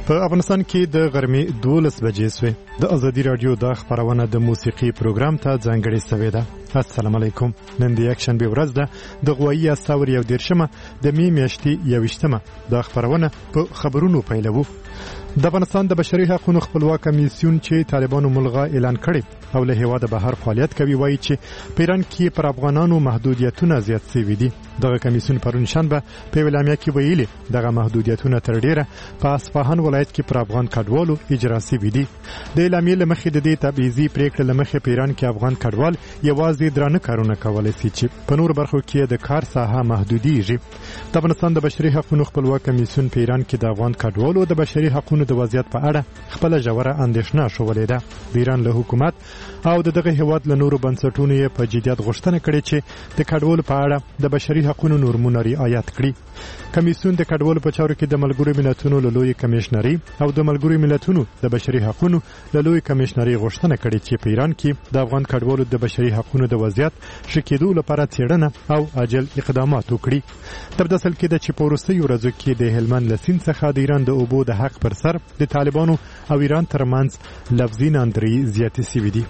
په افغانستان کې د غرمې 12 بجې سوې د ازادي رادیو د خبرونه د موسیقي پروګرام ته ځانګړې سوې ده. السلام علیکم. نن د یک شنبه ورځ ده د غوایي استور یو دیرشمه د می میاشتې یوشتمه د خبرونه په خبرونو پیلوو. د افغانستان د بشري حقوقو خپلواک کمیسیون چې طالبانو ملغا اعلان کړي او له هیواده بهر فعالیت کوي وایي چې په ایران کې پر افغانانو محدودیتونه زیات شوي دي. دغه کمیسیون پرون شنبه په اعلامیه کې ویلي دغه محدودیتونه تر ډیره په اصفهان ولایت کې پر افغان کډوالو اجرا شوي دي. د اعلامیې له مخې د دې تبعیضي پریکړې له مخې په ایران کې افغان کډوال یوازې درانه کارونه کولی شي چې په نور برخو کې د کار ساحه محدودیږي. د افغانستان د بشري حقوقو خپلواک کمیسیون په ایران کې د افغان کډوالو د بشري حقوقو د وضعیت په اړه خپل ژوره اندېښنه شولې ده. د ایران له حکومت او دغه هیواد له نورو بنسټونو یې په جديت غوښتنه کړې چې د کډوالو په اړه د بشري حقوقو نورمونه رعایت کړي. کمیسیون د کډوالو په چارو کې د ملګرو ملتونو له لوی کمشنري او د ملګرو ملتونو د بشري حقوقو له لوی کمشنري غوښتنه کړې چې په ایران کې د افغان کډوالو د بشري حقوقو د وضعیت ښه کېدو لپاره څېړنه او عاجل اقدامات وکړي. تر دې کې د چې په وروستیو ورځو کې د هلمند له سیند څخه د ایران د اوبو د حق پر سر د طالبانو او ایران ترمنځ لفظي ناندري زیاتې شوې دي.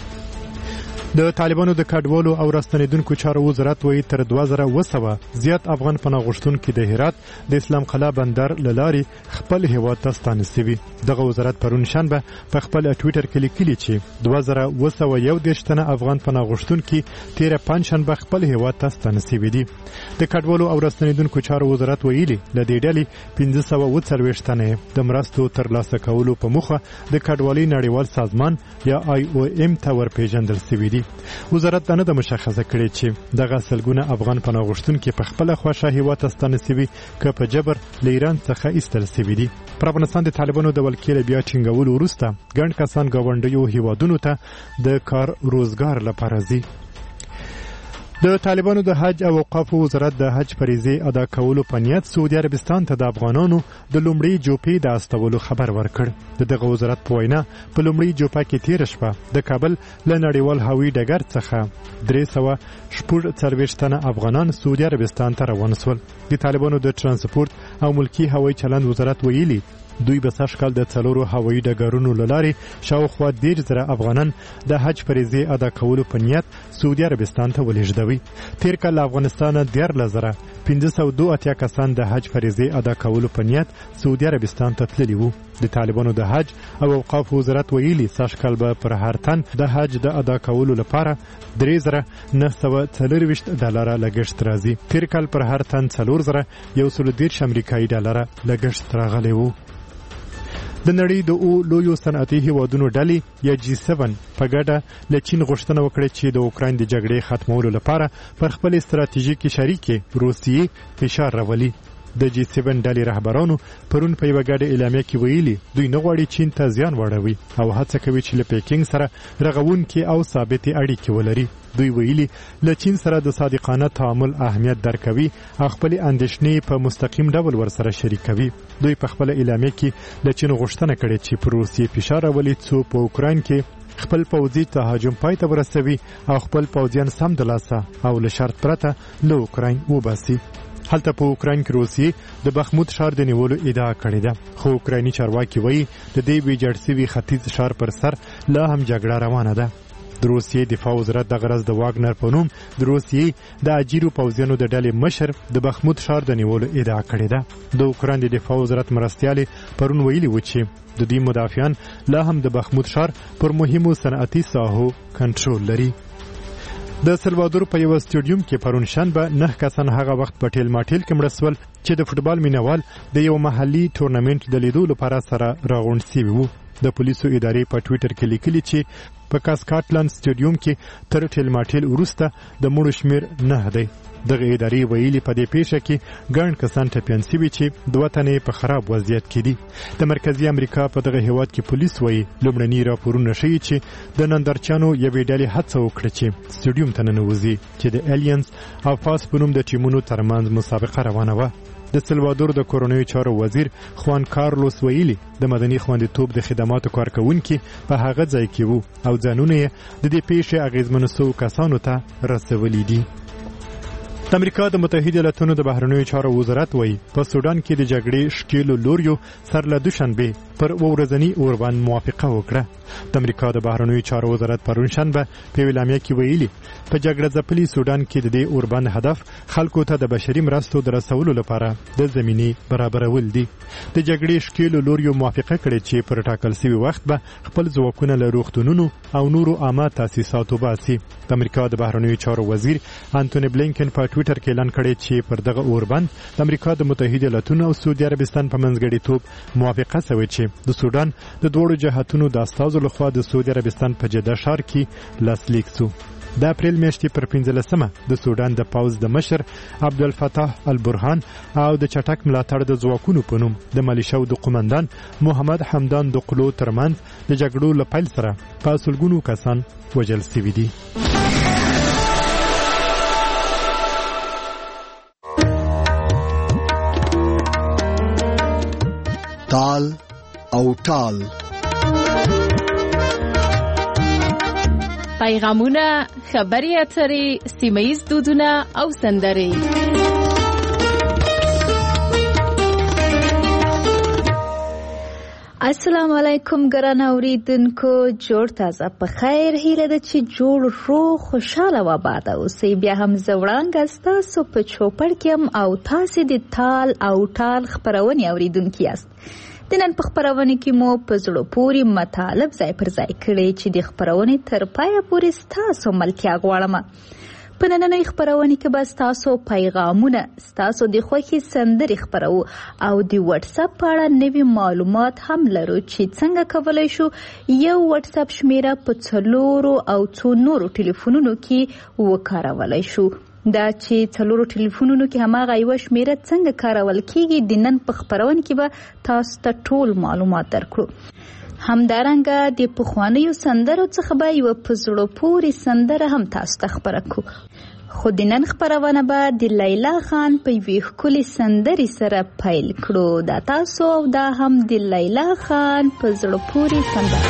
د طالبانو د کډوالو او راستنیدونکو چارو وزارت وایي تر 2000 زیات افغان پناه غوښتونکي د هرات د اسلام قلعه بندر لاري خپل هیواد ته ستانه شوي. دغه وزارت پرون شنبه په خپل ټوئیټر کې لیکلي چې 2201 تنه افغان پناه غوښتونکي تیر پنځشنبه خپل هیواد ته ستانه شوي دي. د کډوالو او راستنیدونکو چارو وزارت ویلي ل دې ډلې 1540 تنه د مرستو ترلاسه کولو په موخه د کډوالۍ نړیوال سازمان یا IOM ته ورپېژندل شوي دي. وزارت دا نه د مشخصه کړي چې دغه سلګونه افغان پناه غوښتونکي په خپل خوښه هیواد ته ستانه شوي که په جبر له ایران څخه ایستل شوي دي. پر افغانستان د طالبانو د ولکې بیا ټینګولو وروسته ګڼ کسان ګاونډیو هیوادونو ته د کار روزګار لپاره ځي. د طالبانو د حج او اوقافو وزارت د حج فریضې ادا کولو په نیت سعودي عربستان ته د افغانانو د لومړي جوپې د استولو خبر ورکړ. دغه وزارت په وینا په لومړي جوپه کې تیر شپه د کابل له نړیوال هوایي ډګر څخه 340 تنه افغانان سعودي عربستان ته روان شول. د طالبانو د ترانسپورت او ملکی هوایي چلند وزارت ویلي دوی به سږ کال د 4 هوایي ډګرونو له لارې شاوخوا 10,000 افغانان د حج فریضې ادا کولو په نیت سعودي عربستان ته ولېږدوي. تیر کال له افغانستانه 13,582 کسان د حج فریضې ادا کولو په نیت سعودي عربستان ته تللي وو. د طالبانو د حج او اوقاف وزارت ویلي سږ کال به پر هر تن د حج د ادا کولو لپاره 3,940 ډالر لګښت راځي. تیر کال پر هر تن 4,130 امریکایي ډالر لګښت راغلی وو. د نړۍ د لویو صنعتي هیوادونو ډلې یا G7 په ګډه له چین غوښتنه وکړه چې د اوکراین د جګړې ختمولو لپاره پر خپل استراتیژیکي شریک روسیې فشار راولي. د G7 ډلې رهبرانو پرون په یوه ګډه اعلامیه کې ویلي دوی نه غواړي چین ته زیان واړوي او هڅه کوي چې له پیکینګ سره رغونکې او ثابتې اړیکې ولري. دوی ویلي له چین سره د صادقانه تعامل اهمیت درکوي او خپل اندېښنې په مستقیم ډول ورسره شریکوي. دوی په خپل اعلامیه کې له چین غوښتنه کړې چې پر روسیې فشار راولي څو په اوکراین کې خپل پوځي تهاجم پای ته ورسوي او خپل پوځیان سم د لاسه او له شرط پرته له اوکراین وباسي. هلته په اوکراین کې روسیې د بخموت ښار د نیولو ادعا کړې ده، خو اوکرایني چارواکي وایي د دې ویجاړ شوي ختیځ ښار پر سر لا هم جګړه روانه ده. د روسیې دفاع وزارت د غرض د واګنر په نوم د روسیې د اجیرو پوځیانو د ډلې مشر د بخموت ښار د نیولو ادعا کړې ده. د اوکراین د دفاع وزارت مرستیالې پرون ویلي و چې د دوی مدافعان لا هم د بخموت ښار پر مهمو صنعتي ساحو کنټرول لري. د سلوادور په یو سټیډیوم کې پرون شنبه 9 کسان هغه وخت په ټیل ماټیل کې مړه شول چې د فوټبال مینوال د یو محلي تورنمنت د لیدو لپاره سره راغونډ شوي وو. د پولیسو ادارې په ټوئیټر کې لیکلي چې په کاسکاټلند سټیډیوم کې تر ټیل ماټیل وروسته د مړو شمیر 9 دی. دغه ادارې ویلي په دې پیښه کې ګڼ کسان ټپیان شوي چې 2 تنې په خراب وضعیت کې دي. د مرکزي امریکا په دغه هیواد کې پولیس وایي لومړني راپورونه ښیي چې د نندارچیانو یوې ډلې هڅه وکړه چې سټیډیوم ته ننوځي چې د الینز او فاس په نوم د ټیمونو ترمنځ مسابقه روانه وه. د سلوادور د کورنیو چارو وزیر خوان کارلوس ویلي د مدني خوندیتوب د خدماتو کارکونکي په هغه ځای کې وو او ځانونه یې د دې پیښې اغیزمنو کسانو ته رسولي دي. د امریکا د متحده ایالاتونو د بهرنیو چارو وزارت وایي په سودان کې د جګړې شکیلو لوریو سر له دوشنبه پر ورځنی اوربند موافقه وکړه. د امریکا د بهرنیو چارو وزارت پرون شنبه په ویلامیا کې ویلي په جګړه ځپلي سودان کې د دې اوربند هدف خلکو ته د بشري مرستو د رسولو لپاره د زمینی برابرول دي. د جګړې شکیلو لوریو موافقه کړې چې پر ټاکل شوی وخت به خپل ځواکونه له روغتونونو او نورو عامه تاسیساتو باسي. د امریکا د بهرنیو چارو وزیر انټونی بلینکن په ټوئیټر کې اعلان کړی چې پر دغه اوربند د امریکا د متحده ایالاتونو او سعودي عربستان په منځګړیتوب موافقه شوې چې د سودان د دوړو جهاتونو د استازو لخوا د سعودي عربستان په جده ښار کې لاسلیک شو. د اپریل میاشتې پر 15مه د سودان د پاوز د مشر عبدالفتاح البرهان او د چټک ملاتړ د ځواکونو په نوم د ملیشو د قومندان محمد حمدان دقلو ترمنځ د جګړو له پیل سره په سلګونو کسان وژل شوي دي. تال او ټال پیغامونه، خبري اترې، سیمه‌ییز دودونه او سندرې. السلام علیکم ګران اوریدونکو، جوړ تازه په خیر هیله ده چې جوړ روغ خوشاله و آباد اوسئ. بیا هم زه وړانګه ستاسو په چوپړ کې یم او تاسې د تال او ټال خپرونې اوریدونکي یاست. د نن په خپرونه کې مو په زړه پورې مطالب ځای پر ځای کړي چې د خپرونې تر پایه پورې ستاسو ملتیا غواړم. په نننۍ خپرونه کې به ستاسو پیغامونه، ستاسو د خوښې سندرې خپرو او د واتس اپ په اړه نوي معلومات هم لرو چې څنګه کولی شو یو واتس اپ شمیره په 4 او 2 نورو ټلیفونونو کې وکارولی شو. دا چې 4 ټلیفونونو کې هماغه یو شمیره څنګه کارول کیږي د نن په خپرونه کې به تاسو ته ټول معلومات درکړو. همدارنګه د پخوانیو سندرو څخه به یو په زړه پورې سندره هم تاسو ته خپره کړو. خو د نن خپرونه به د لیلا خان په یوې ښکلې سندرې سره پیل کړو. دا تاسو او دا هم د لیلا خان په زړه پورې سندره.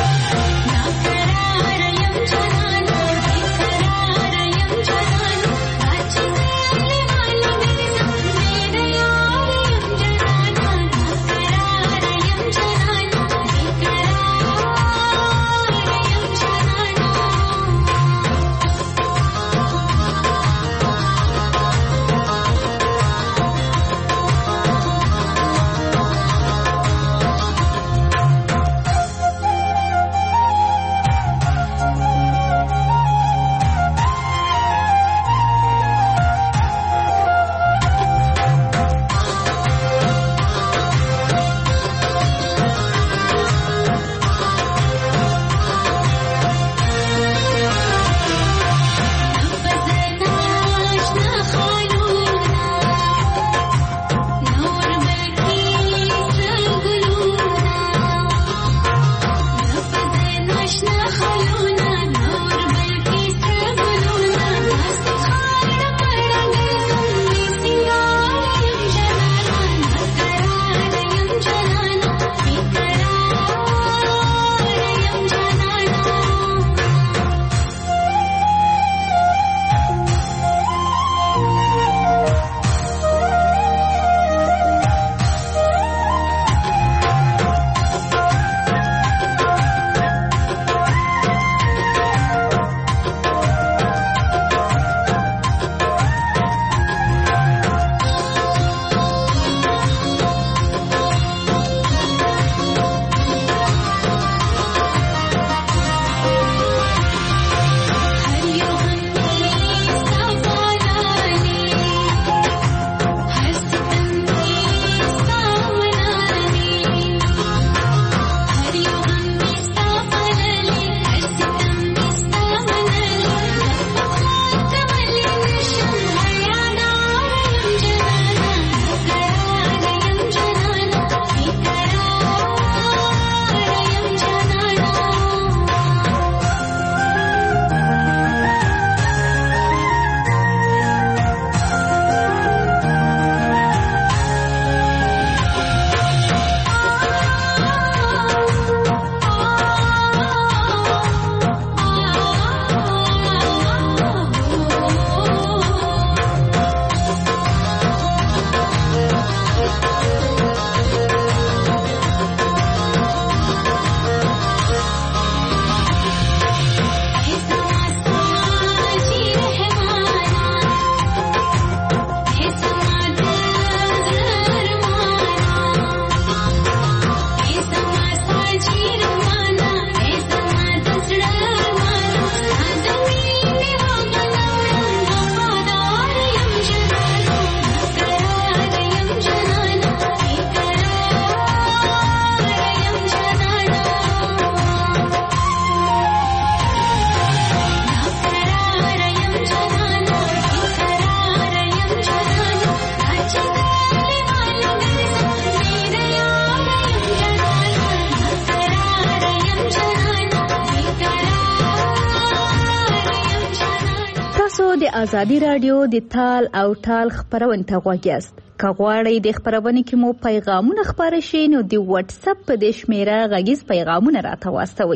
ازادي رادیو د تال او ټال خبرونه ته غوږ یاست. که غواړئ د خبرونې کې مو پیغامونه خپاره شي نو د واتس اپ په دې شمیره غږیز پیغامونه راته واستوئ.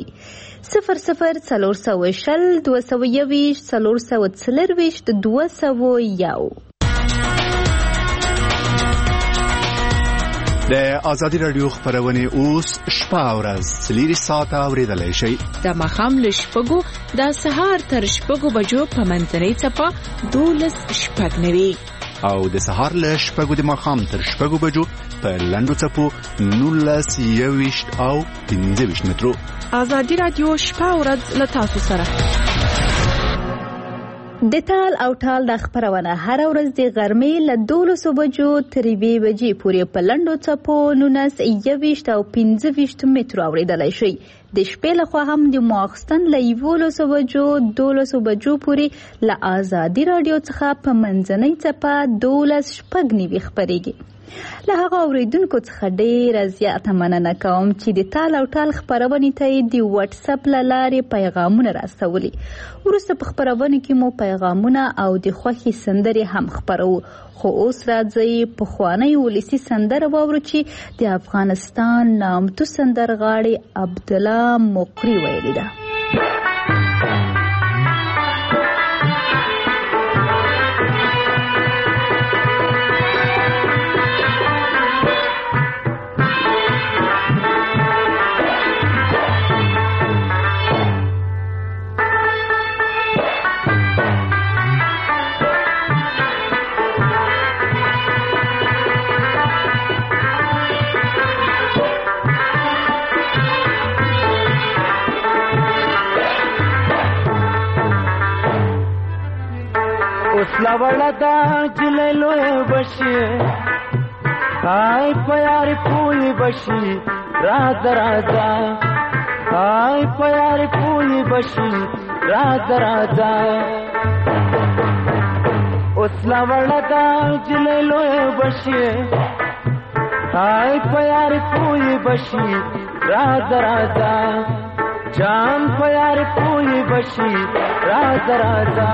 0040222422. د ازادي رادیو خبرونه اوس شپه او ورځ 3 ساعته اوریدلای شئ. د ماښام له 6 د سهار تر 6 بجو په منځنۍ څپه 12:09 او د سهار له 6 د ماښام تر 6 بجو په لنډو څپو 19:20 او 15 مترو. ازادي رادیو شپه او ورځ له تاسو سره. د تال او ټال د خبرونه هر ورځ د غرمې له 12 بجو تر 2 بجې پورې په لنډو څپو 19:20 او 15 مترو اوریدلای شئ. د شپې لخوا هم د ماخستن له 11 بجو 12 بجو پورې له ازادي رادیو څخه په منځنۍ څپه 12:09 خبرېږي. له هغه اوریدونکو څخه ډېره زیاته مننه کوم چې د تال او ټال خبرونې ته د واتس اپ له لارې پیغامونه راستولي. وروسته په خبرونه کې مو پیغامونه او د خوښې سندرې هم خبرو. خو اوس راځئ پخوانۍ ولسي سندره واورو چې د افغانستان نامتو سندرغاړي عبدالله مقری ویلې ده. لوړه دا جلې لوی بشي هاي پیار پوي بشي راز راځه هاي پیار پوي بشي راز راځه اوس لوړه دا جلې لوی بشي هاي پیار پوي بشي راز راځه جان پیار پوي بشي راز راځه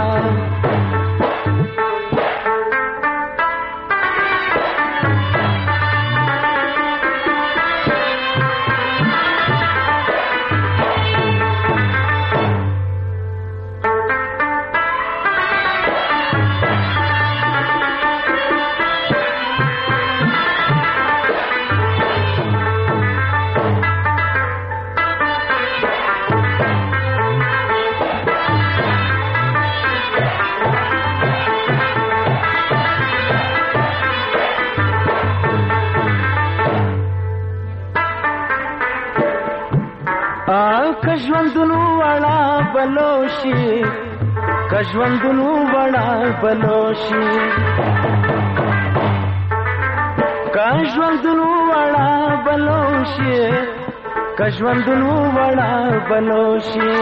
کژوندونو وړا بلوشي کژوندونو وړا بلوشي کژوندونو وړا بلوشي کژوندونو وړا بلوشي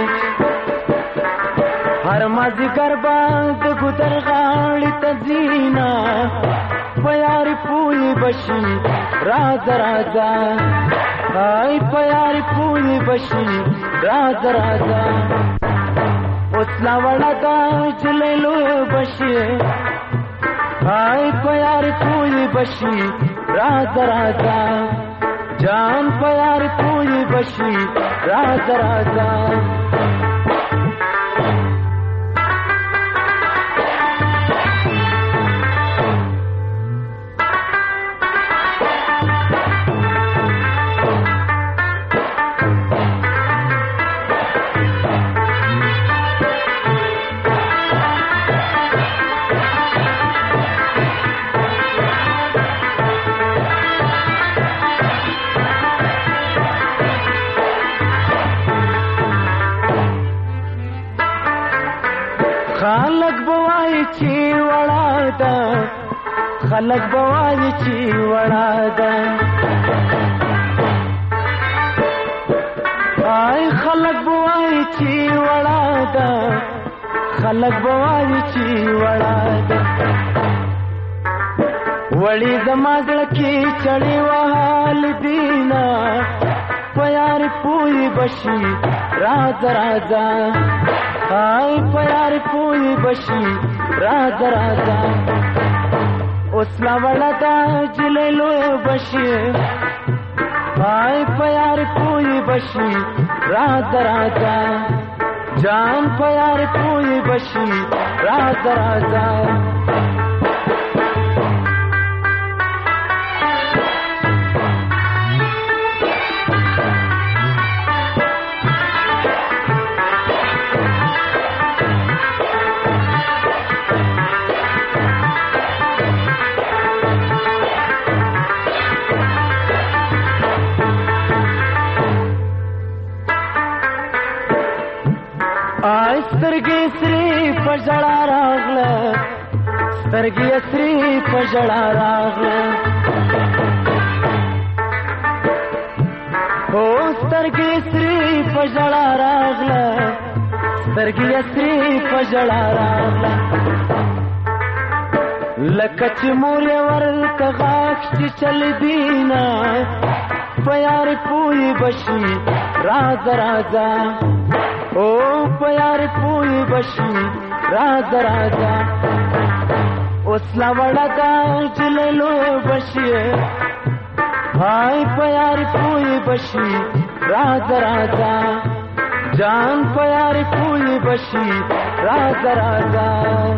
هر مازی ګربان د ګدر غاړي تزینا پیار پوي بشي راز راځه هاي پیار پوي بشي راز راځه اوس لا وړا دا چلې لوی بشي هاي پیار پوي بشي راز راځه جان پیار پوي بشي راز راځه خلق بوای چی وړا ده خلق بوای چی وړا ده آی خلق بوای چی وړا ده خلق بوای چی وړا ده وړي زماګل کی چړي وحال دینا پیار پوي بشي راز راځه آی پیار پوی بشي راځه راځه اوس لا وړه دا جلې لوی بشي آی پیار پوی بشي راځه راځه جان پیار پوی بشي راځه راځه سترګې سری پژړا راغله سترګې سری پژړا راغله او سترګې سری پژړا راغله سترګې سری پژړا راغله لکه چې مور ورته غاښ چې چل دینا پیار پوی بشي راځه راځه او پیار پوی بشي راځه راځه اوس لا وړه دا جلې لوی بشي هاي پیار پوی بشي راځه راځه جان پیار پوی بشي راځه راځه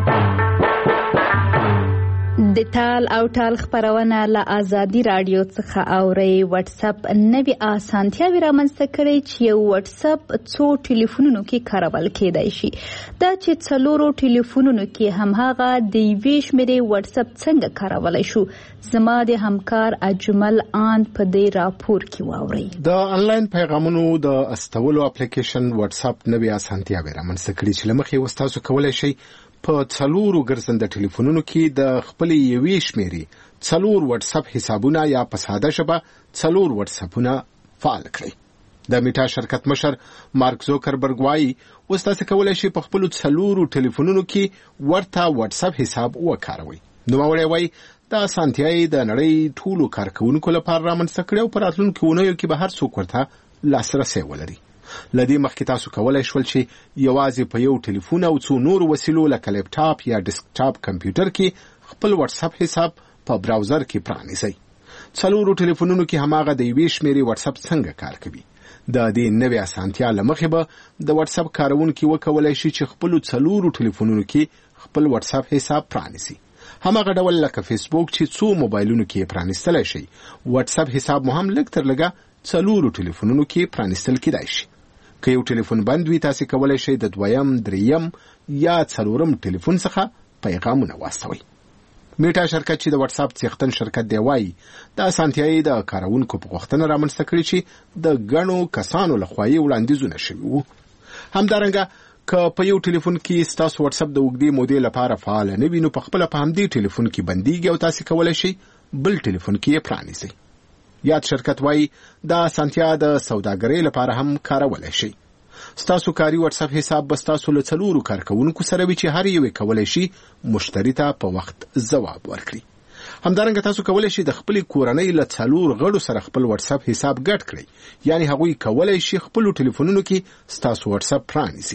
د تال او ټال خبرونه له آزادي رادیو څخه اوري واتس اپ نوې اسانتیاوې رامنځته کړي چې یو واتس اپ څو ټلیفونونو کې کارول کېدای شي دا چې څلورو ټلیفونونو کې هماغه د یوې شمېرې واتس اپ څنګه کارولای شو زما د همکار اجمل آن په دې راپور کې واوري د انلاین پیغامونو د استولو اپلیکیشن واتس اپ نوې اسانتیاوې رامنځته کړي چې لمخې وستاسو کولای شي په څلورو ګرځنده ټلیفونونو کې د خپل یوې شمېرې څلور واتس اپ حسابونه یا په ساده ژبه څلور واتس اپونه فعال کړئ د میټا شرکت مشر مارک زوکربرګ وايي وستاسو کولای شي په خپل څلورو ټلیفونونو کې ورته واتس اپ حساب وکاروي نو مولوی وايي دا اسانتیاوې د نړۍ ټولو کارکونکو لپاره رامنځته کړي او په راتلونکو اونیو کې به هر څوک ورته لاسرسی ولري لدی مخکې تاسو کولای شول چې یوازې په یو ټلیفون او څو نور وسیلو لکه لپټاپ یا ډیسکټاپ کمپیوټر کې خپل واتس اپ حساب په براوزر کې پرانیزئ څلورو ټلیفونونو کې هماغه د یوې شمېرې واتس اپ څنګه کار کوي د دې نوې اسانتیا لمخې به د واتس اپ کارونکو وکولای شي چې خپل څلورو ټلیفونونو کې خپل واتس اپ حساب پرانیزي هماغه ډول لکه فیسبوک چې څو موبایلونو کې پرانیستل شي واتس اپ حساب مو هم لږ تر لږه څلورو ټلیفونونو کې پرانیستل کېدای شي که یو ټلیفون بند وي تاسو کولای شئ د دویم دریم یا څلورم ټلیفون څخه پیغامونه واستوئ میټا شرکت چې د واتس اپ څښتن شرکت دی وايي دا اسانتیاوې د کارونکو په غوښتنه رامنځته کړي چې د غنو کسانو لخوا یې وړاندیزونه شوي وو همدارنګه که په یو ټلیفون کې تاسو واتس اپ د وګړي مودې لپاره فعال نه وي نو په خپل په همدې ټلیفون کې بنديږي او تاسو کولای شئ بل ټلیفون کې پرانیزئ یاد شرکت وايي دا اسانتیا د سوداګرۍ لپاره هم کارولای شي ستاسو کاری واتس اپ حساب به تاسو له څلورو کارکونکو سره وي چې هر یو کولای شي مشتری ته په وخت ځواب ورکړي همدارنګه تاسو کولای شئ د خپل کورنۍ له څلور غړو سره خپل واتس اپ حساب ګډ کړئ یعنی هغوی کولای شي خپل ټلیفونونو کې تاسو واتس اپ پرانیزي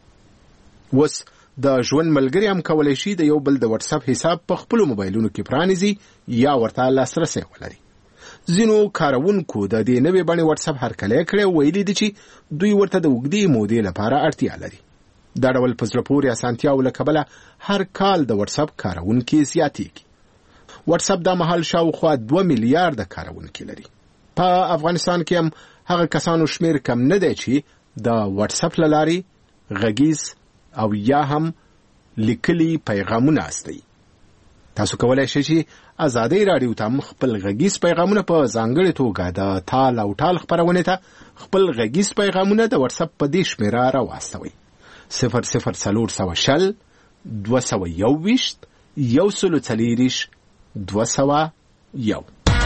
وس د ژوند ملګری هم کولای شي د یو بل د واتس اپ حساب په خپل موبایلونو کې پرانیزي یا ورته لاسرسی ولري زینو کارونکو د دې نوې باندې واتس اپ هرکلی کړی ویلي دي چې دوی ورته د وګړي مودې لپاره اړتیا لري دا ډول په زړه پورې اسانتیاو له کبله هر کال د واتس اپ کارونکو زیاتېږي واتس اپ د مهال شاوخوا 2 میلیارډ کارونکو لري په افغانستان کې هم هغه کسانو شمیر کم نه دی چې د واتس اپ لاري غږیز او یا هم لیکلي پیغامونه استي تاسو کولای شئ چې آزادي رادیو ته خپل غږیز پیغامونه په ځانګړې توګه د تال او ټال خبرونه ته خپل غږیز پیغامونه د واتس اپ په دې شمیره راوستوي 0040 221 201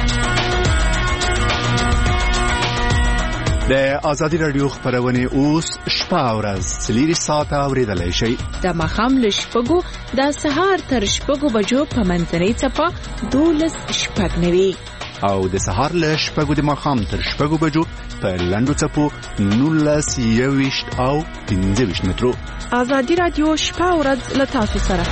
د آزادي رادیو خبرونه اوس شپه ورځ 3 ساعته اوریدلای شئ د مخام له شپږو د سهار تر شپږو بجو په منځنۍ چپه 12 شپږ نوي او د سهار له 6 د ماښام تر 6 بجو په لنډو څپو 19 او 15 مترو. ازادي رادیو شپه او ورځ له تاسو سره.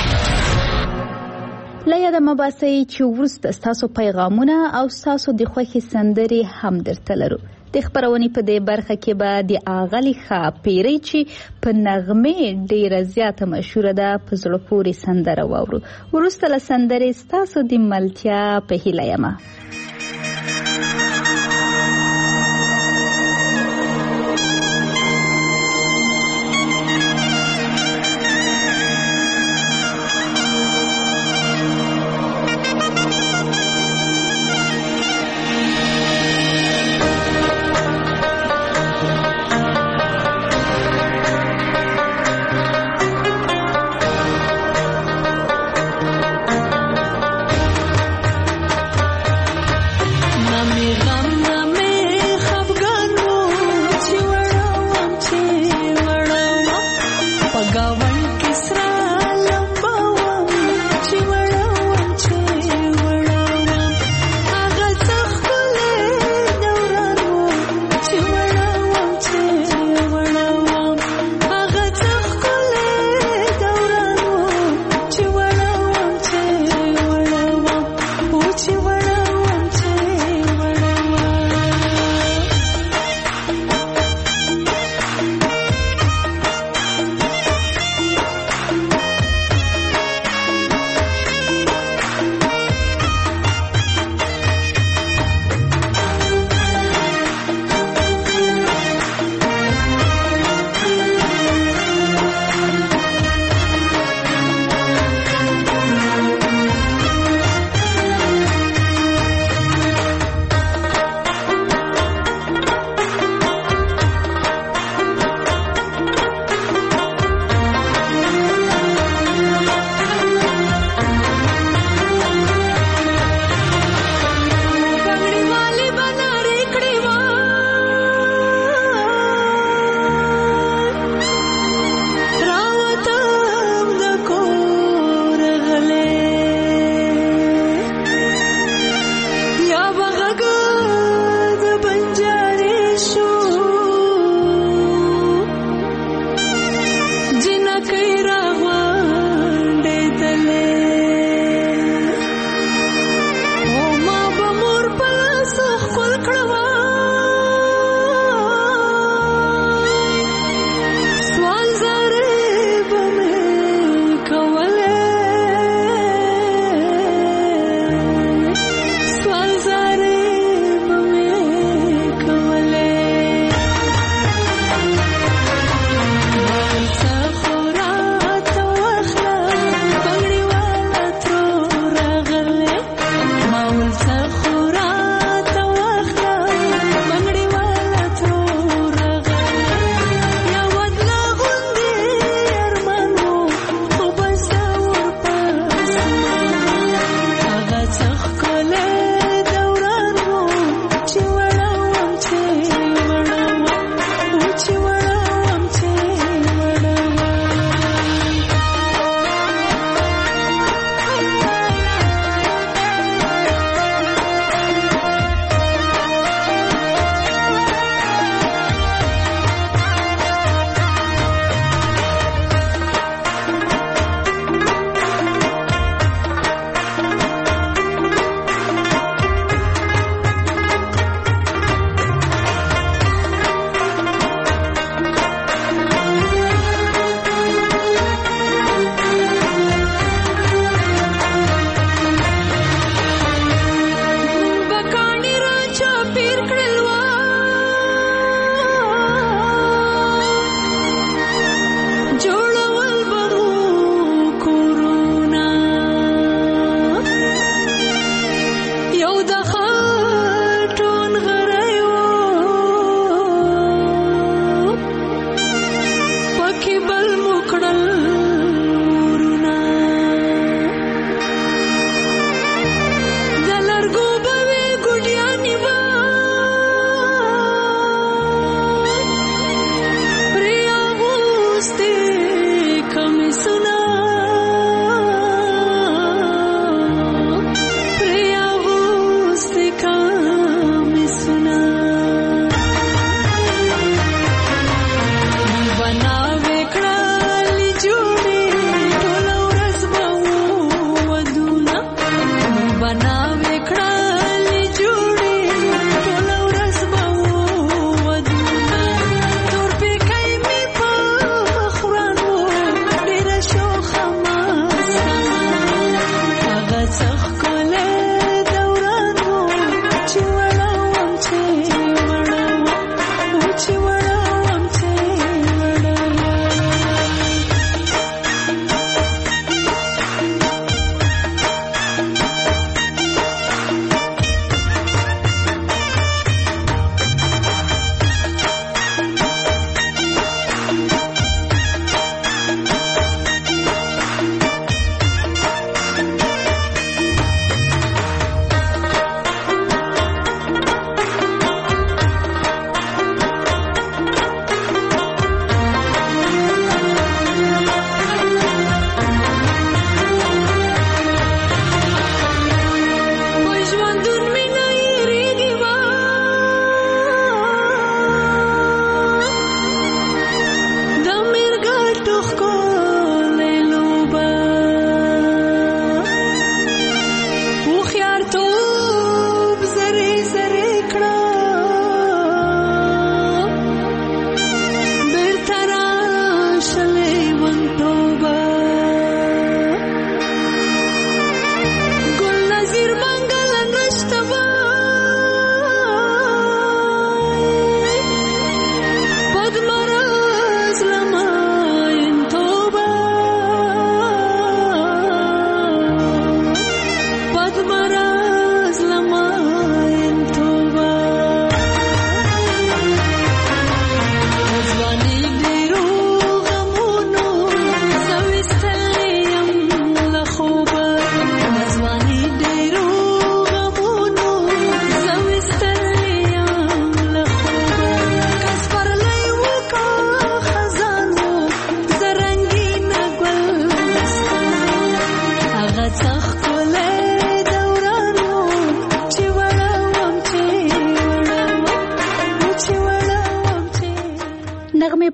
لایدا مباسي چې ورسته تاسو پیغامونه او تاسو د خوښي سندري هم درته لرو. د خبرونې په دې برخه کې به د اغلی خاپيري چې په نغمه ډیره زیاته مشهوره ده په زړه پورې سندره واورو. ورسته له سندرې تاسو د ملتیا په هیله یم.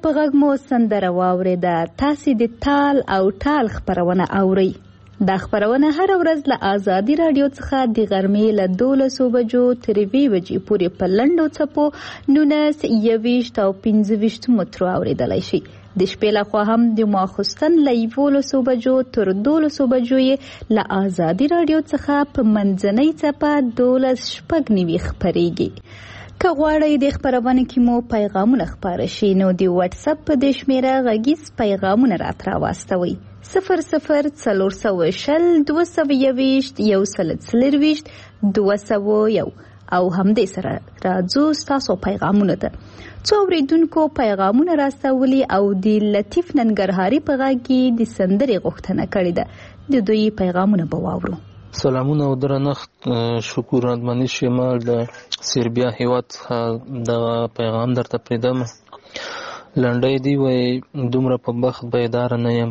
په غږ مو سندره واورېده. تاسې د تال او ټال خپرونه اورئ. دا خپرونه هره ورځ له آزادي راډیو څخه د غرمې له 12 بجو تر 2 بجې پورې په لنډو څپو 19, 21 او 25 مترو اورېدلی شي. د شپې لخوا هم د ماخوستن له 11 بجو تر 12 بجو یې له آزادي راډیو څخه په منځنۍ څپه 12:09 خپرېږي. که غواړئ د خپرونې کې مو پیغامونه خپاره شي نو د واتس اپ په دې شمېره غږیز پیغامونه راته راواستوئ 002021120201 او همدې سره راځو ستاسو پیغامونه ته. څو اورېدونکو پیغامونه راستولي او د لطیف ننګرهاري په غږ کې د سندرې غوښتنه کړې ده. د دوی پیغامونه به واورو. سلامونه او درنښت. شکر ادمنی شمال د سربیا هیواد د پیغام درته پریدم. لنډی دی وای دومره په بخت بیدار نه یم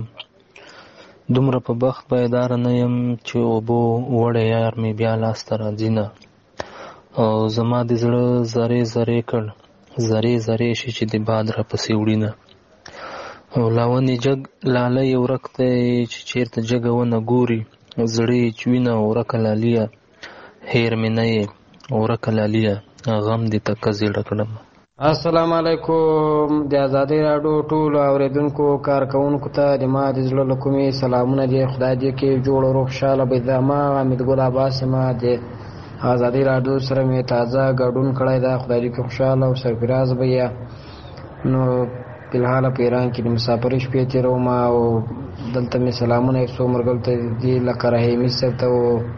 چې اوبو وړی یار می بیا لاس ته راځي نه او زما د زړه زرې زرې کړ زرې زرې شي چې د باد را پسې وړي نه او لاونې جګ لاله یې ورک دی چې چېرته جګه ونه ګوري زړې چوینه ورکه لالیه هیر مې نه یې ورکه لالیه غم دې تکه زیړه کړم. السلام علیکم. د آزادۍ راډیو ټولو اورېدونکو کارکوونکو ته د ما د زړه له کومې سلامونه دي. خدای دې کې جوړ او خوشحاله به ما حمید ګل عباس ما د آزادۍ راډیو سره مې تازه ګډون کړی ده. خدای دې کې خوشحاله او سرفراز به یا نو فلحال په ایران کې د مسافرۍ شپې تېروم او دلته مې سلامونه یو څو مرګل ته دي لکه رحیمي صاحب ته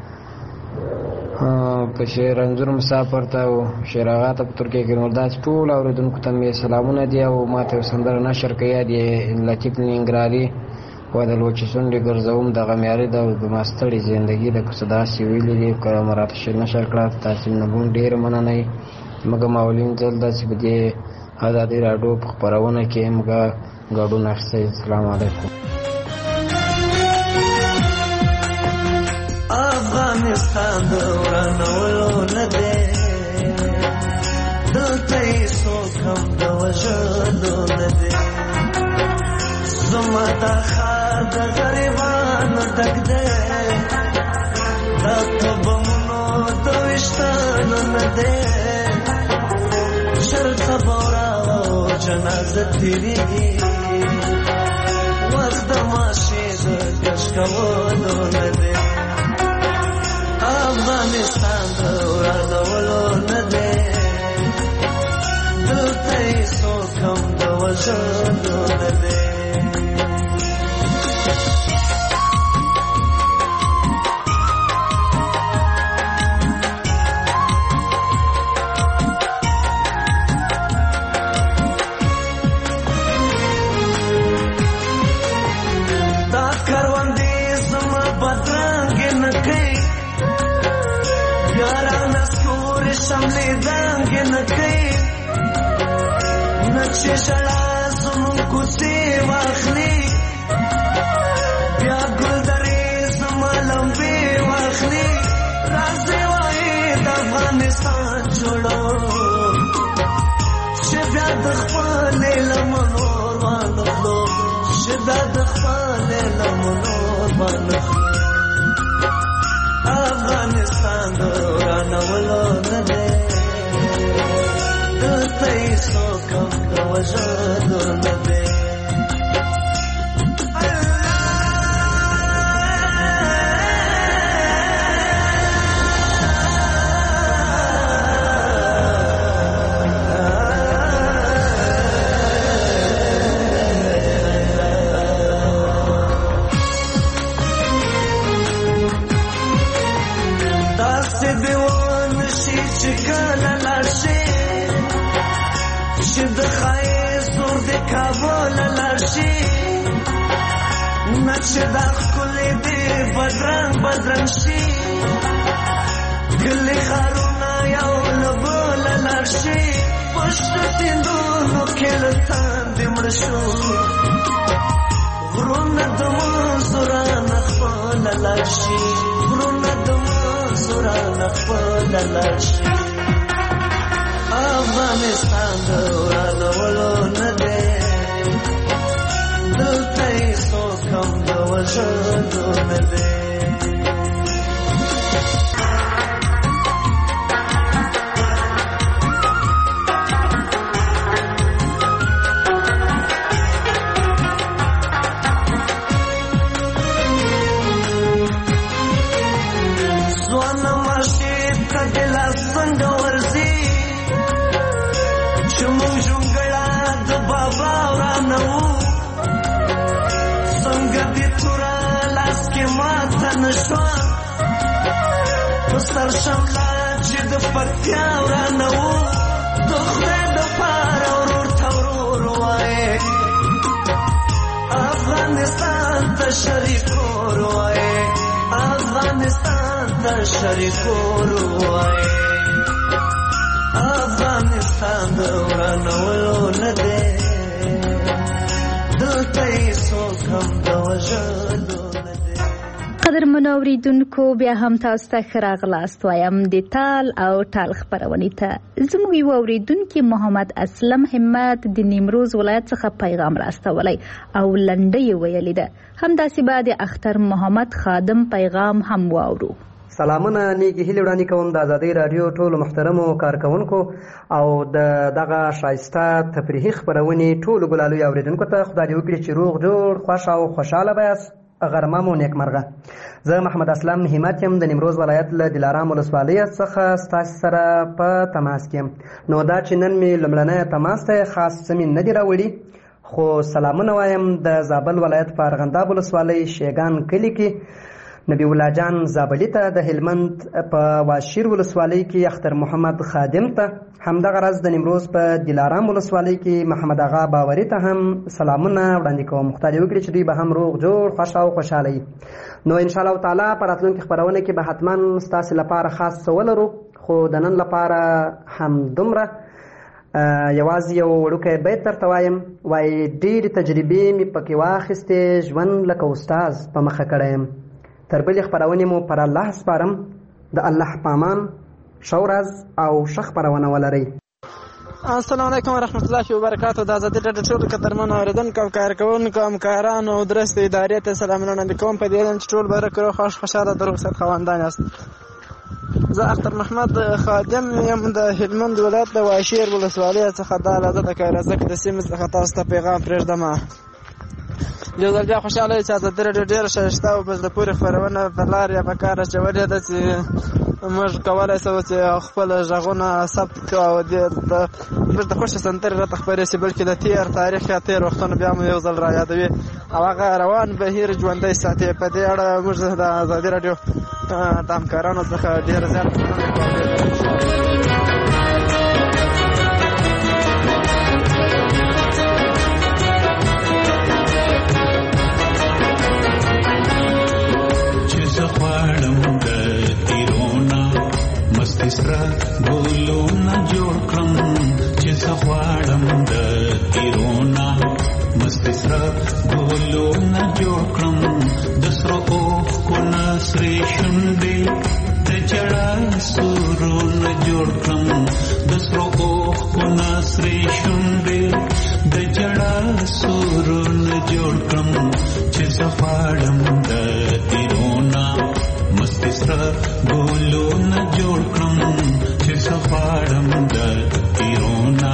په شیر رنځور مسافر ته او شیراغا ته په ترکیه کې نور داسې ټول اورېدونکو ته مې سلامونه دي او ما ته سندره نشر کوي د لطیف ننګرهاري و د لوچې شونډې ګرځوم دغه معیاري د ماستړې زندګي د کڅه داسې ویلي دي که مراته نشر کړه تاسې نبون ډېر مننه یې موږ ماولین ځل داسې په دې آزادۍ راډیو په خپرونه کې موږ ګډون اخیستی. السلام علیکم. افغانستان د ورانولو نه دی دلته یې څوک هم د وژلو نه دی زما دا ښار د غریبانو ډک دی دا په بمونو د ویشتلو نه دی ژر صبوره او جنازه تېرېږي وس د ماشې د کش کولو نه دی افغانستان د ورانولو نه دی دلته یې څوک هم د وژلو نه دی چې شړا زمون کوڅې واخلي بیا ګلدرې زما لمبې واخلي راځي وایي د افغانستان جوړو چې بیا د خپلې لمنو وانخلو چې بیا د خپلې لمنو وانخلو افغانستان د ورانولو نه دی دلته یې څوک هم د وژلو نه دی داسې دې ونشي چې کله لاړ شي چې د ښایست زور د کابل لاړ شي نه چې دا ښکلې دې بدرنګ بدرنګ شي کلي ښارونه یو له بله لاړ شي پشته سیندونو کې له تندې مړه شو غرونه د منځو رانه خپله لاړ شي غرونه د منځو رانه خپله لاړ شي افغانستان د ورانولو نه دی وجلو ندی سر شملا چې د پکتیا ورانه وو د خدای دپاره ورور ته ورور وایې افغانستان ته شریکور وایې افغانستان ته شریکور وایې افغانستان د ورانولو نه دی دلته یې څوک هم د وژلو قدرمنو اوریدونکو بیا هم تاسو ته ښه راغلاست وایم د تال او ټال خپرونې ته. زموږ یو اوریدونکي محمد اسلم همت د نیمروز ولایت څخه پیغام راستولی او لنډه یې ویلې ده. همداسې به د اختر محمد خادم پیغام هم واورو. سلامونه نیکی هیلې وړاندې کوم د ازادۍ راډیو ټولو محترمو کارکوونکو او د دغه ښایسته تفریحي خپرونې ټولو ګلالو اوریدونکو ته خدای دې وکړي چې روغ جوړ خوښ او خوشحاله به یاست. غرمه مو نیکمرغه. زه محمد اسلم همت یم د نیمروز ولایت له دلارام ولسوالۍ څخه ستاسو سره په تماس کې. نو دا چې نن مې لومړنی تماس ته خاص څه مې نه دي راوړي، خو سلامونه وایم د زابل ولایت په ارغنداب ولسوالۍ شیګان کلي کې نبی الله جان زابلي ته، د هلمند په واشیر ولسوالۍ کې اختر محمد خادم ته، همدغه راز د نیمروز په دلارام ولسوالۍ کې محمد آغا باوري ته هم سلامونه وړاندې کوم. خدای دې وکړي چې دوی به هم روغ جوړ خوښ او خوشحاله وي. نو ان شاء الله تعالی په راتلونکي خپرونه کې به حتما ستاسو لپاره خاص څه ولرو، خو د نن لپاره همدومره. یوازې یو وړوکی بیت درته وایم، وایي ډېرې تجربې مې پکې واخیستې، ژوند لکه استاز په مخه کړی یم. تر بلې خپرونې مو پر الله سپارم. د الله په امان، ښه ورځ او ښه خپرونه ولرئ. السلام علیکم ورحمت الله وبرکاتو. د ازادۍ راډیو ټولو قدرمنو اورېدونکو او کارکوونکو همکارانو او درستو ادارې ته سلامونه وړاندې کوم په دې ډول چې ټول به روغ خوشحاله د روغ صحت خاوندان یاست. زه اختر محمد خادم یم د هلمند ولایت د واشیر ولسوالۍ څخه. دا لازم د کایرزک د سیمې څخه تاسو ته پیغام پرېږدم. یو ځل بیا خوشحاله یم چې ازادۍ راډیو ډېره ښایسته او په زړه پورې خپرونه په لار یا په کار اچولې ده چې موږ کولی شو چې خپل غږونه ثبت کړو او موږ د خوښې سندرې راته خپرې شي، بلکې د تېر تاریخ یا تېر وختونه بیا مو یو ځل را یادوي او هغه روان بهیر ژوندی ساتي. په دې اړه موږ د ازادۍ راډیو د همکارانو څخه ډېره زیاته مننه کوو. سره ګلونه جوړ کړم چې زه غواړم د تیرونا مستي سره ګلونه جوړ کړم د سرو اوښکو سرې شونډې د جړا سورونه جوړ کړم د سرو اوښکو سرې شونډې د جړا سورونه جوړ کړم چې زه غواړم د تیرونا مستي سره ګلونه جوړ کړم چې زه غواړم د تیرونا.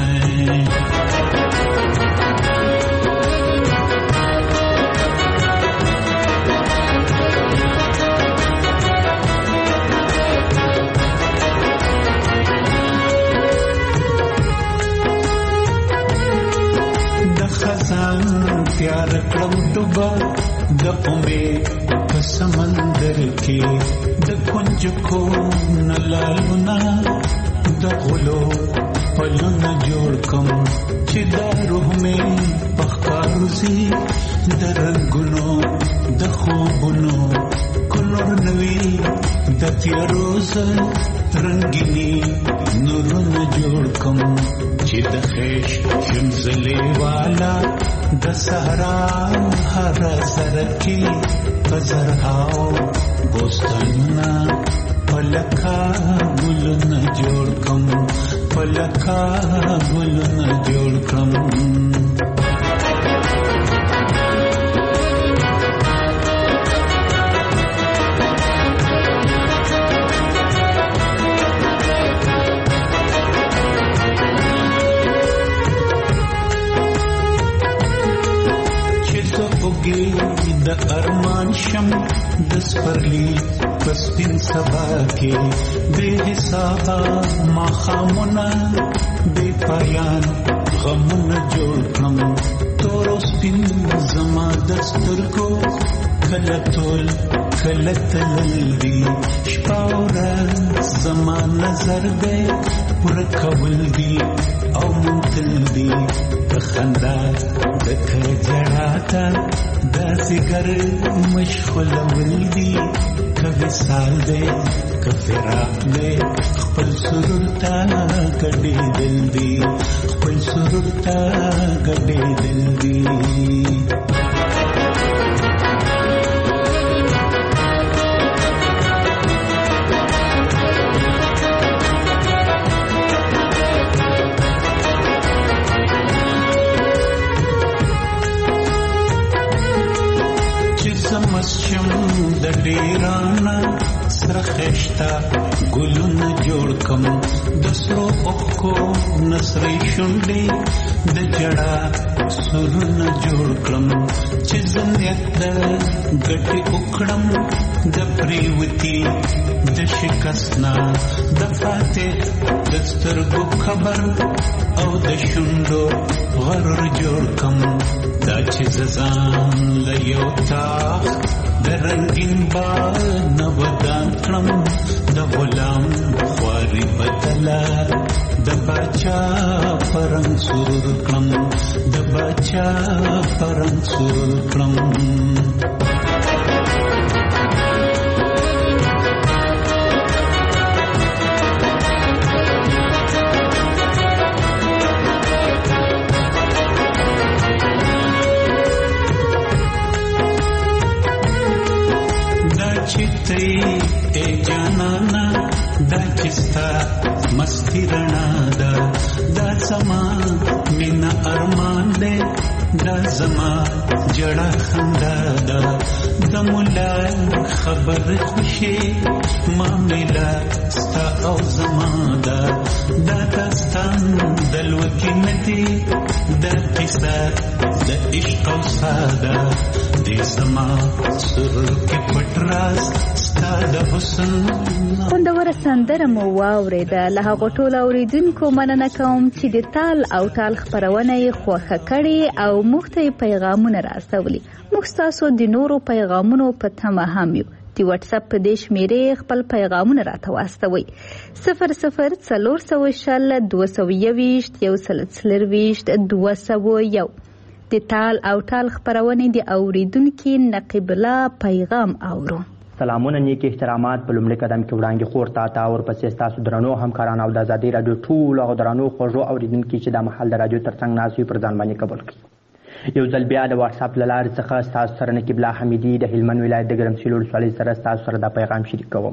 د خزان تیار کړم ډوبه د امید په سمندر کې د کنج کو نلالونه د غلو پلونه جوړ کم چې دا روح مې پخکاروزی د رنگونو د خوبونو کلور نوی د تیروز رنگینی نورونه جوړ کم چې د خیش شمزلی والا د صحرا هر سر کې پزرهاو بوستانونه پلکا ګلونه جوړ کم پلکا ګلونه جوړ کم. د سپرلی پسپین سبا کې بے حسابا ماخامونه بے پایان غمونه جوړ کړم تور سپین زما دسترګو کله تول کله تللی شپه ورځ زما نظر دی ورکول دی او منتل دی خندا دکه جړاتا داسې ګر مشغول دی کبي سال دی کفراق دی خپل سرور تا کډې دل دی خپل سرور تا کډې دل دی مسچم د ډیرانا سره خشتا ګلونه جوړ کم د سرو اوخو نسري شونډې د جړا سرونه جوړ کړم چې زنیت د ګټي وکړم د پریوتی د شکستنا د فاتح د سترګو خبر او د شونډو غرور جوړ کم دا چې ززان لیو تاخ د رنگین با نودان کړم د غلام خواري بدلا د بچا پرنګ سرور کړم د بچا پرنګ سرور کړم اے جانانا دا چستا مستی رنا دا زما مینا ارمان دے دا زما جڑا خندا دا مولا خبر خوشی معاملہ ستا او زما دا داستان دلوکی ندی دا کسا دا عشق او سادا دی زما سرور کی پټراز خوندوره سندره مو واورېده. له هغو ټولو اورېدونکو مننه کوم چې د تال او ټال خپرونه یې خوښه کړې او موږ ته یې پیغامونه راستولي. موږ ستاسو د نورو پیغامونو په تمه هم یو. د واتساپ په دې شمېرې خپل پیغامونه راته واستوئ 00402221 د تال او ټال خپرونې د اورېدونکي نقیب الله پیغام اورو. سلامونه نیک احترامات په لومړي قدم کې وړاندې خور تا او ورپسې ستاسو درنو همکاران او د ازادي رادیو ټولو هغو درنو خوږو اورېدونکي چې دا مهال د رادیو تر څنګ ناست وي پر ځان باندې قبول کړي. یو ځل بیا د واتساپ له لارې څخه ستاسو سره نقیب الله حمیدي د هلمند ولایت د ګرمسیر ولسوالۍ سره ستاسو سره دا پیغام شریک کوم.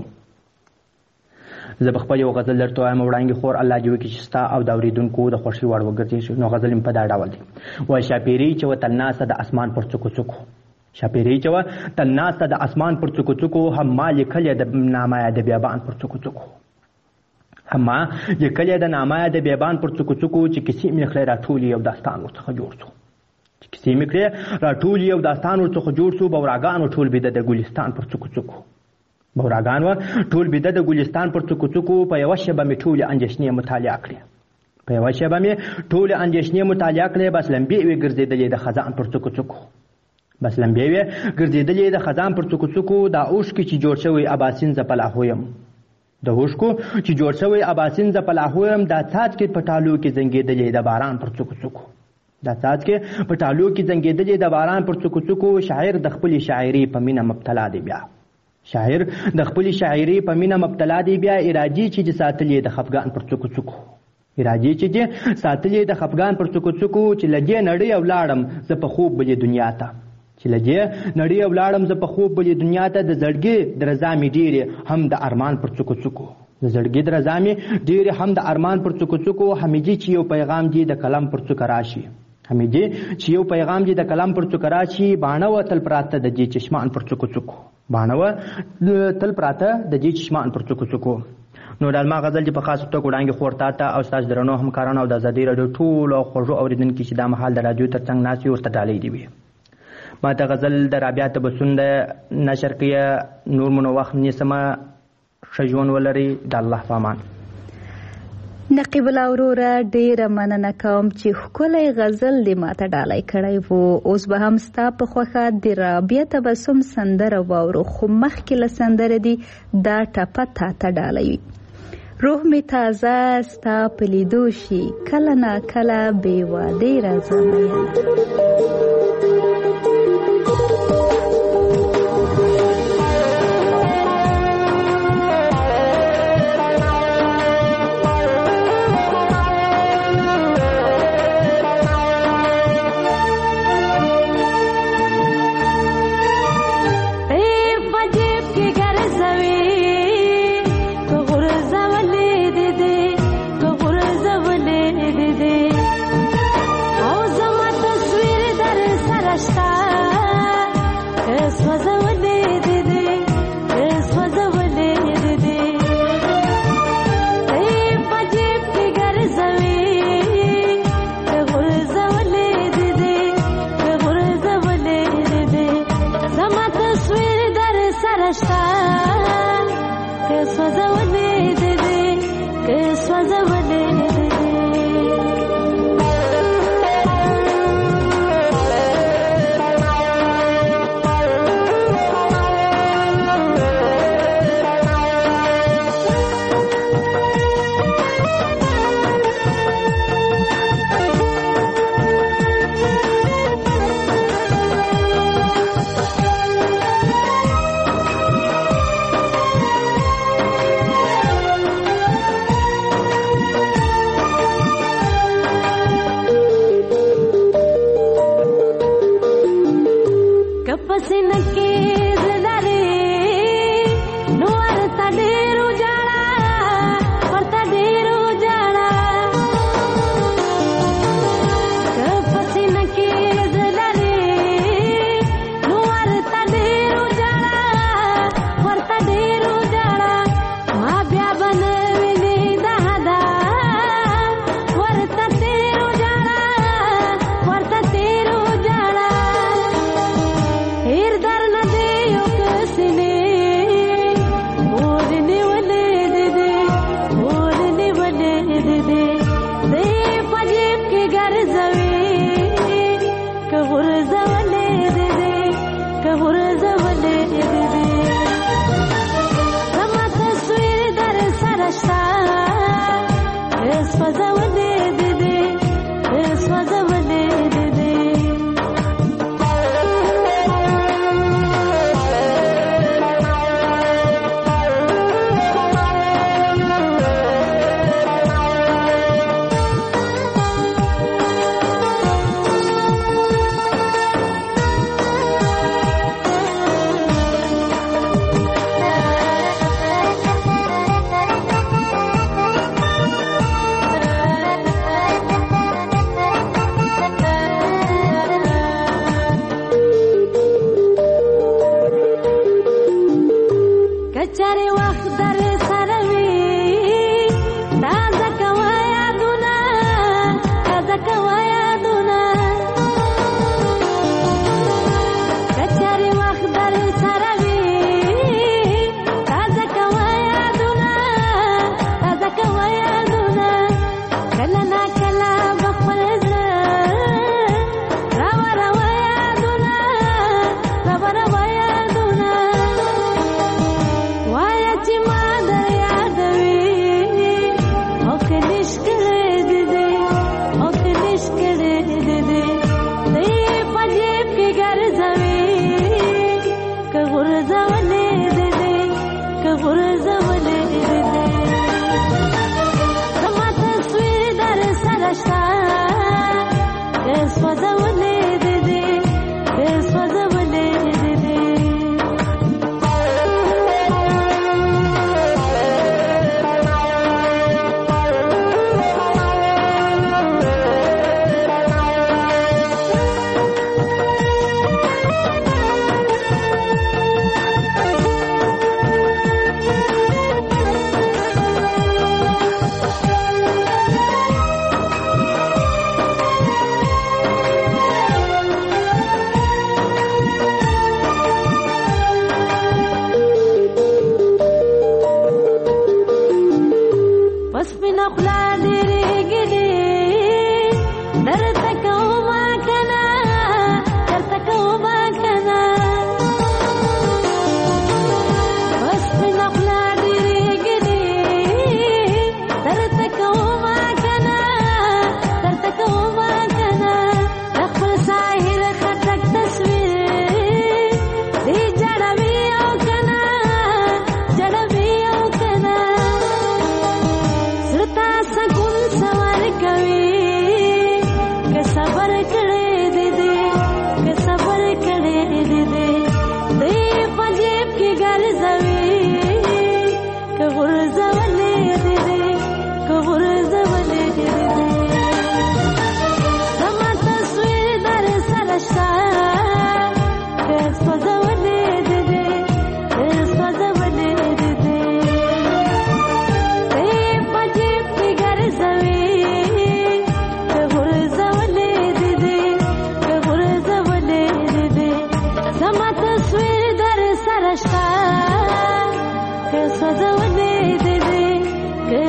زه به خپل یو غزل درته وایم وړاندې خور الله دې وکړي چې ستا او د اورېدونکو د خوښۍ وړ وګرځي. نو غزل مې په دا ډول دی. وایي شاپیري چې وتل ناسته د اسمان پر څوکو څوکو شاپیري چې وتل ناسته د اسمان پر څوکو څوکو هم ما لیکلې د نامه د بیابان پر څوکو څوکو هم ما لیکلې د نامه د بیابان پر څوکو څوکو چې کیسې مې کړې راټولې یو داستان ورڅخه جوړ شو کیسې مې کړې راټولې یو داستان ورڅخه جوړ شو بوراګانو ټول بېده د ګلستان پر څوکو څوکو بوراګان و ټول بېده د ګلستان پر څوکو څوکو په یوه شېبه مې ټولې اندېښنې مطالعه کړې په یوه شېبه مې ټولې اندېښنې مطالعه کړې بس لمبې وې ګرځېدلې د خزان پر څوکو څوکو بس لمبې وې ګرځېدلې د خزان پر څوکو څوکو دا اوښکې چې جوړ شوی اباسین زه په لاهو یم د اوښکو چې جوړ شوی اباسین زه په لاهو یم دا څاڅکې په ټالو کې زنګېدلې د باران پر څوکو څوکو دا څاڅکې په ټالو کې زنګېدلې د باران پر څوکو څوکو شاعر د خپلې شاعري په مینه مبتلا دی بیا شاعر د خپلې شاعري په مینه مبتلا دی بیا ارادي چې ساتلې د خفګان پر څوکو څوکو ارادي چې ساتلې د خفګان پر څوکو څوکو چې لږې نړۍ ولاړم زه په خوب بلې دنیا ته چې لږې نړۍ ولاړم زه په خوب بلې دنیا ته د زړګي درزا مې ډېرې هم د ارمان پر څوکو څوکو د زړګي درزا مې ډېرې هم د ارمان پر څوکو څوکو حمیدي چې یو پیغام دی د قلم پر څوکه راشي حمیدي چې یو پیغام دی د قلم پر څوکه راشي باڼه و تل پراته د دې چشمان پر څوکو څوکو باڼه و تل پراته د دې چشمان پر څوکو څوکو نو د ما غزل چې په خاص توګه وړاندې خور تا ته او ستاسو درنو همکارانو او د ازادي راډیو ټولو خوږو اورېدونکي چې دا مهال د راډیو تر څنګ ناست وي ورته ډالۍ دي وي ما ته غزل د رابعه تبسم د نشر کیه نور منو وخت نیسمه شجون ولري د الله پامان. نقیب الله وروره ډیره مننه کوم چې ښکلی غزل دې ماته ډالۍ کړی و. اوس به هم ستا په خوښه د رابعه تبسم سندره واورو، خو مخکې له سندره دي دا ټپه تا ته ډالۍ وي. روح می تازه ستا په لیدو شي، کله ناکله بې وادې راځه مینه. Why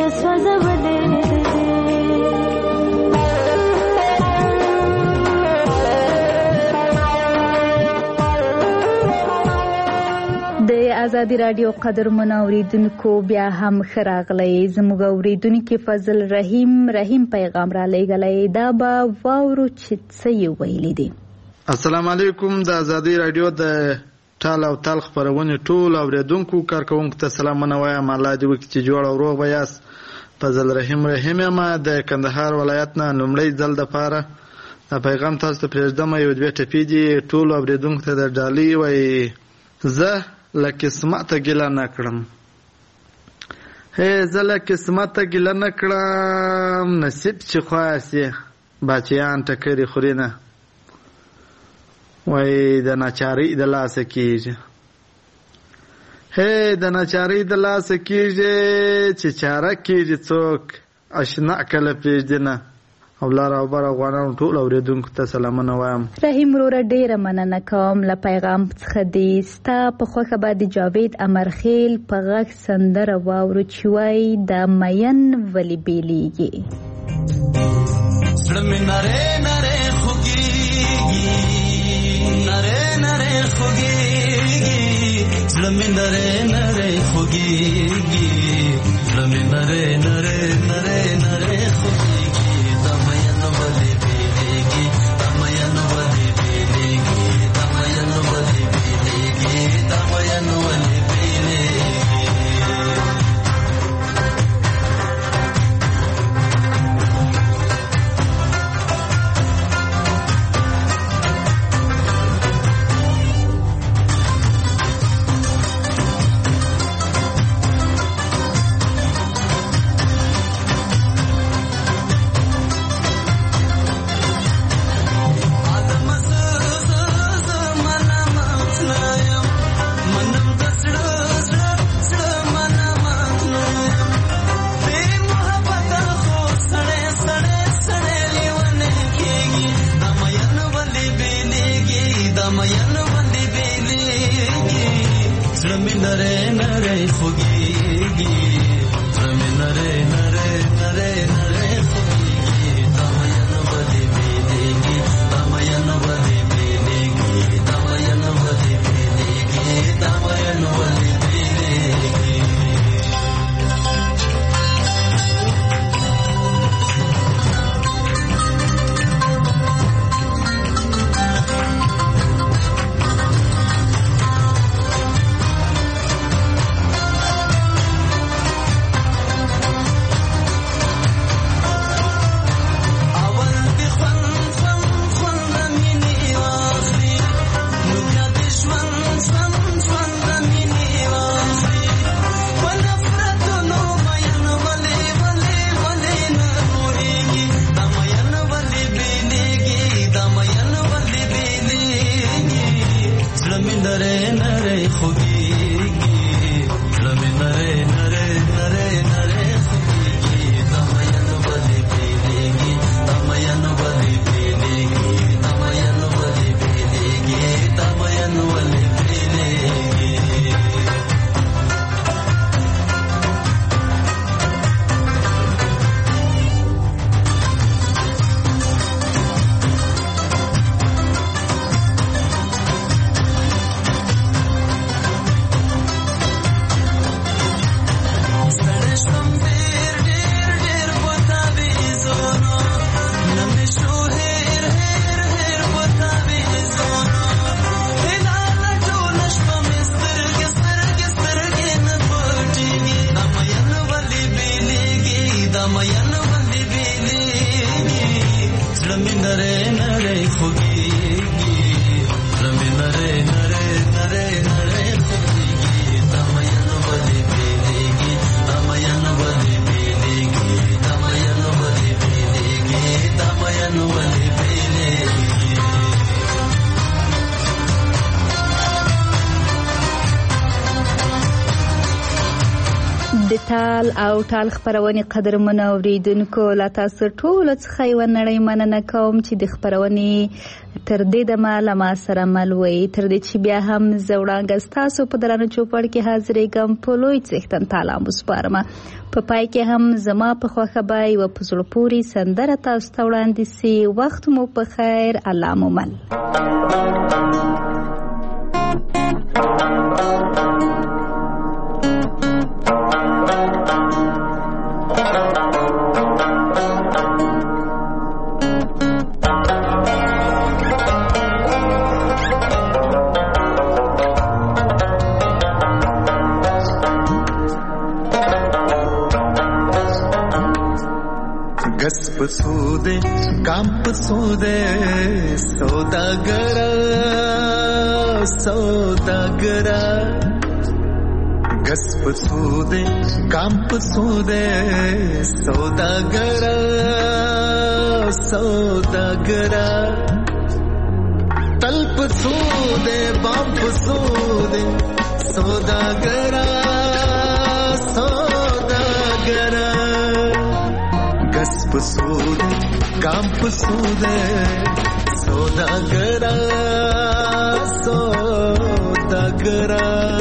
سوځولې د ازادي رادیو قدرمن اوریدونکو بیا هم ښه راغلی. زموږ اوریدونکي فضل رحیم پیغام را لیږلی. دا به واورو چې څه یې ویلي دي. السلام علیکم. د ازادي رادیو د ټال او تال خپرونې ټول اوریدونکو کارکوونکو ته سلامونه وایم. الله دې وکړي چې جوړ او روغ به یاست. فضل رحیم یم د کندهار ولایت نه. لومړی ځل دپاره دا پیغام تاسو ته پرېږدم. یو دوې ټپې دي ټولو اوریدونکو ته د ډالۍ وایي. زه له قسمته ګیله نه کړم، زه له قسمته ګیله نه کړم، نصیب چې خواست یې باچیان ټکرې خوري نه، وایي د ناچارۍ د لاسه کېږي، د ناچارۍ د لاسه کېږي چې چاره کېږي څوک اشنا کله پرېږدي نه. او لار او بر افغانانو ټول اوریدونکو ته سلامونه وایم. رحیم وروره ډیره مننه کوم له پیغام څخه دی. ستا په خوښه به د جاوید امرخیل په غږ سندره واورو چې وایي د مین ولې بیلیږي. زړه مې نری نری خوږېږي، نری نری خوږېږي، زړه مې نری نری خوږېږي، زړه مې نری نری نری نری خوږېږي. د تال او ټال خپرونې قدرمنو اوریدونکو له تاسو ټولو څخه یوه نړۍ مننه کوم چې د خپرونې تر دې دمه له ما سره مل وئ. تر دې چې بیا هم زه وړاندې ستاسو په درانه چوپړ کې حاضرېږم په لوی څښتن تعالی وسپارمه. په پای کې هم زما په خوښه به یوه په زړه پورې سندره تاسو ته وړاندې سي. وخت مو په خیر، الله مو مل. गस पसूदे काम पसूदे सौदागरा सौदागरा गस पसूदे काम पसूदे सौदागरा सौदागरा तल पसूदे बाम पसूदे सौदागरा सौदागरा गस पसूदे काम पसूदे सौदागरा सौदागरा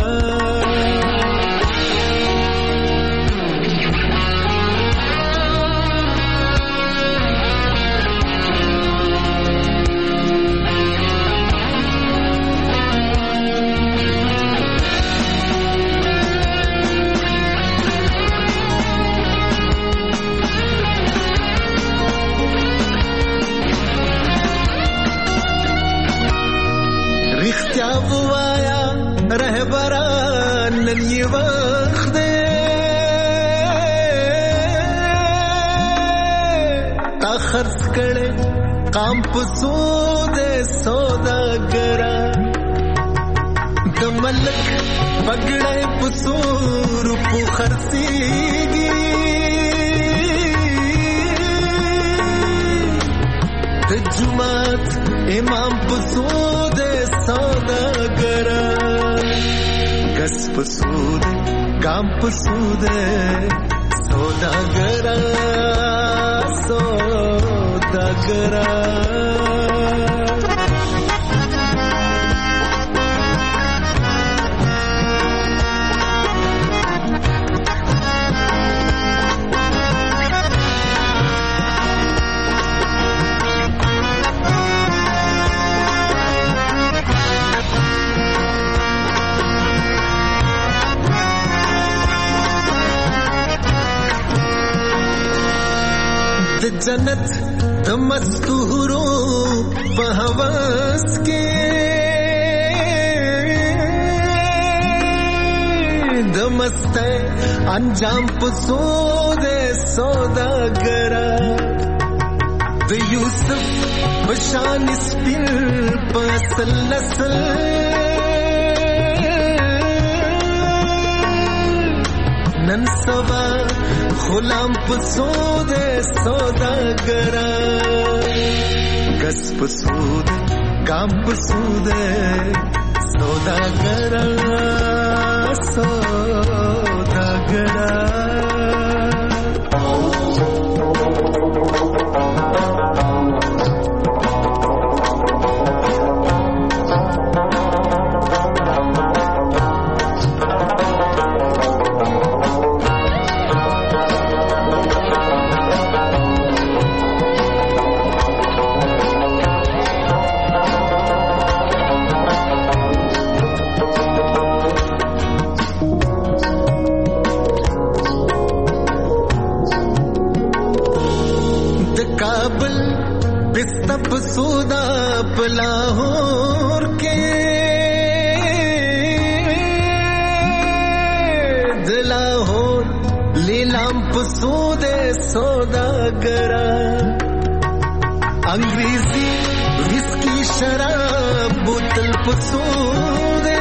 रिख्तिया बुआया रहबरान ये वक्त दे ताखर्स करे काम पसूदे सौदागरा दमलक पगड़े पसूर पुखरसीगी तजुमात इमाम पसूदे सौदागरा गस पसूदे काम पसूदे सौदागरा सौदागरा जन्नत मस्तूरो बहवस के दमस्ते अंजाम पसूदे सौदागरा द यूसुफ बशान स्पिन पसल नसल ननसवा गुलाम पसूदे सौदागरा गस पसूदे काम पसूदे सौदागरा सौदागरा पसूदा लाहौर के दिलाहौर लीलाम पसूदे सौदागरा अंग्रेजी विस्की शराब बोतल पसूदे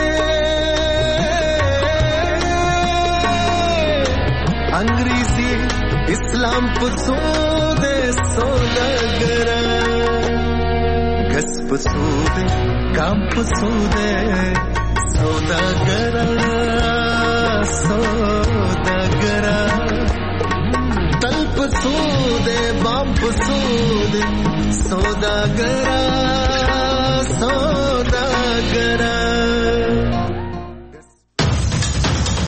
अंग्रेजी इस्लाम पसूदे सौदागरा गस पसूदे काम पसूदे सौदागरा सौदागरा सौदागरा